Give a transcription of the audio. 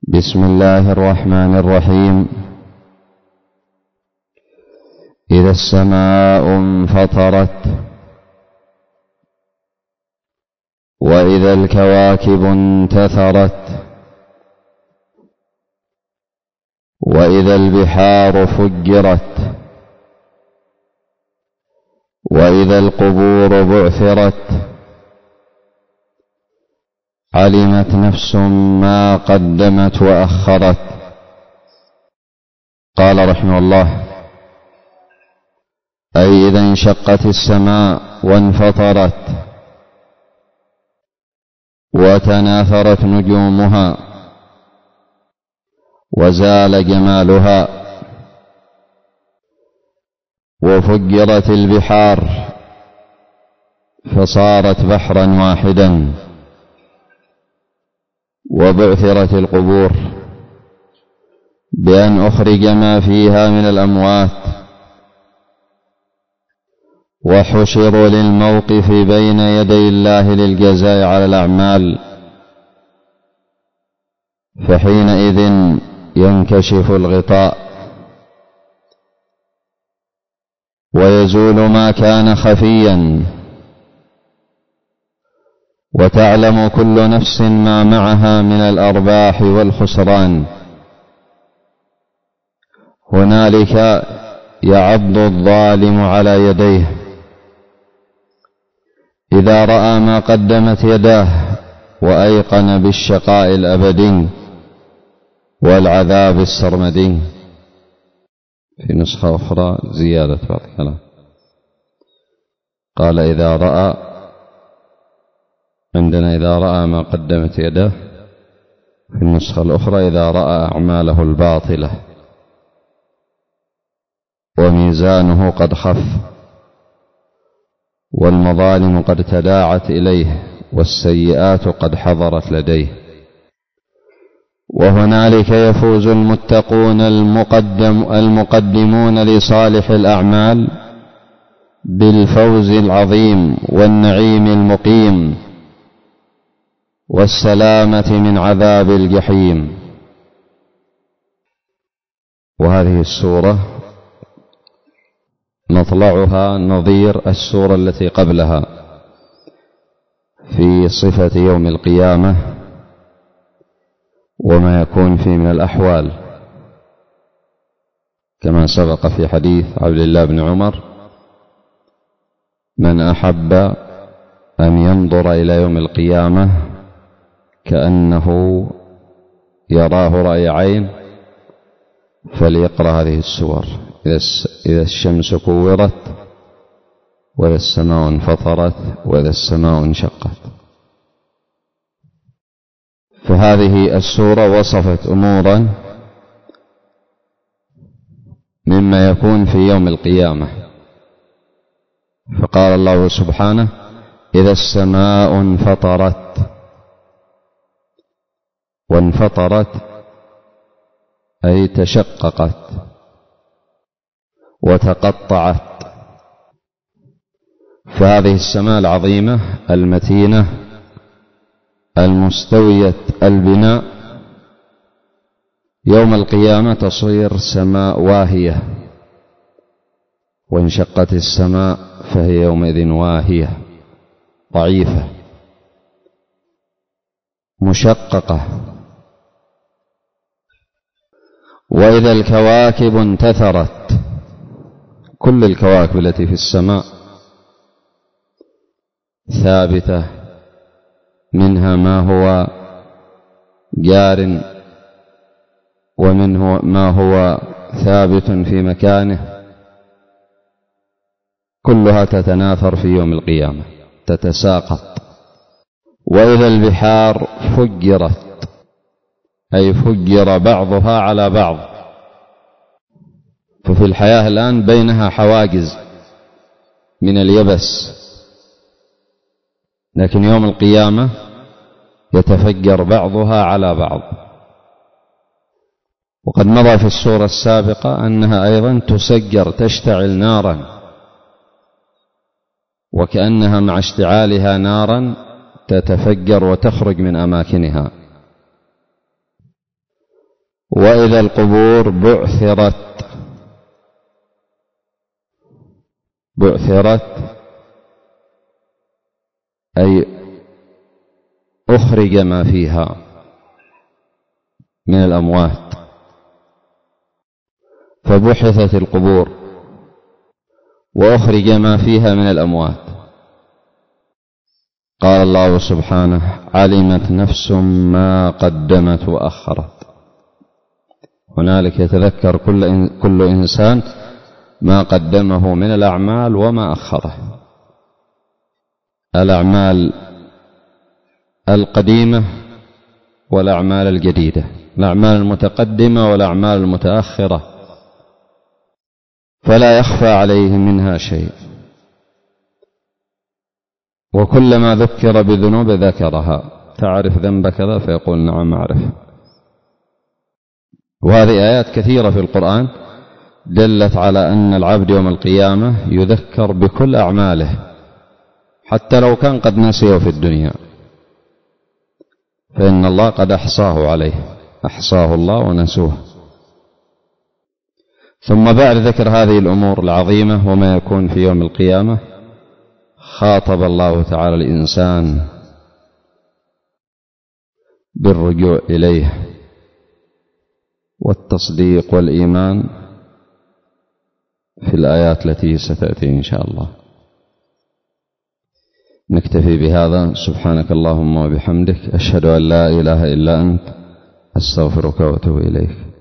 بسم الله الرحمن الرحيم. إذا السماء انفطرت وإذا الكواكب انتثرت وإذا البحار فجرت وإذا القبور بعثرت علمت نفس ما قدمت وأخرت. قال رحمه الله: أي إذا انشقت السماء وانفطرت وتناثرت نجومها وزال جمالها وفجرت البحار فصارت بحرا واحدا وبعثرت القبور بأن أخرج ما فيها من الأموات وحشروا للموقف بين يدي الله للجزاء على الأعمال، فحينئذ ينكشف الغطاء ويزول ما كان خفيا وتعلم كل نفس ما معها من الأرباح والخسران. هنالك يعض الظالم على يديه إذا رأى ما قدمت يداه وأيقن بالشقاء الأبدي والعذاب السرمدي. في نسخة أخرى زيادة بعض الكلام قال إذا رأى، عندنا إذا رأى ما قدمت يداه، في النسخة الأخرى إذا رأى أعماله الباطلة وميزانه قد خف والمظالم قد تداعت إليه والسيئات قد حضرت لديه. وهنالك يفوز المتقون المقدمون لصالح الأعمال بالفوز العظيم والنعيم المقيم والسلامة من عذاب الجحيم. وهذه السورة مطلعها نظير السورة التي قبلها في صفة يوم القيامة وما يكون فيه من الأحوال، كما سبق في حديث عبد الله بن عمر: من أحب أن ينظر إلى يوم القيامة كأنه يراه رأي عين فليقرأ هذه السور: إذا الشمس كورت وإذا السماء انفطرت وإذا السماء انشقت. فهذه السورة وصفت أمورا مما يكون في يوم القيامة، فقال الله سبحانه: إذا السماء انفطرت. وانفطرت أي تشققت وتقطعت. فهذه السماء العظيمة المتينة المستوية البناء يوم القيامة تصير سماء واهية، وانشقت السماء فهي يومئذ واهية ضعيفة مشققة. وإذا الكواكب انتثرت، كل الكواكب التي في السماء ثابتة، منها ما هو جار ومنه ما هو ثابت في مكانه، كلها تتناثر في يوم القيامة تتساقط. وإذا البحار فجرت أي فجر بعضها على بعض، ففي الحياة الآن بينها حواجز من اليبس، لكن يوم القيامة يتفجر بعضها على بعض. وقد مضى في السورة السابقة أنها أيضا تسجر تشتعل نارا، وكأنها مع اشتعالها نارا تتفجر وتخرج من أماكنها. وإذا القبور بعثرت أي أخرج ما فيها من الأموات، فبحثت القبور وأخرج ما فيها من الأموات. قال الله سبحانه: علمت نفس ما قدمت وأخرت. هنالك يتذكر كل إنسان ما قدمه من الأعمال وما أخره، الأعمال القديمة والأعمال الجديدة، الأعمال المتقدمة والأعمال المتأخرة، فلا يخفى عليه منها شيء. وكلما ذكر بذنوب ذكرها: تعرف ذنب كذا؟ فيقول: نعم أعرف. وهذه آيات كثيرة في القرآن دلت على أن العبد يوم القيامة يذكر بكل أعماله حتى لو كان قد نسيه في الدنيا، فإن الله قد أحصاه عليه، أحصاه الله ونسوه. ثم بعد ذكر هذه الأمور العظيمة وما يكون في يوم القيامة، خاطب الله تعالى الإنسان بالرجوع إليه والتصديق والإيمان في الآيات التي ستأتي إن شاء الله. نكتفي بهذا. سبحانك اللهم وبحمدك، أشهد أن لا إله إلا أنت، أستغفرك وأتوب إليك.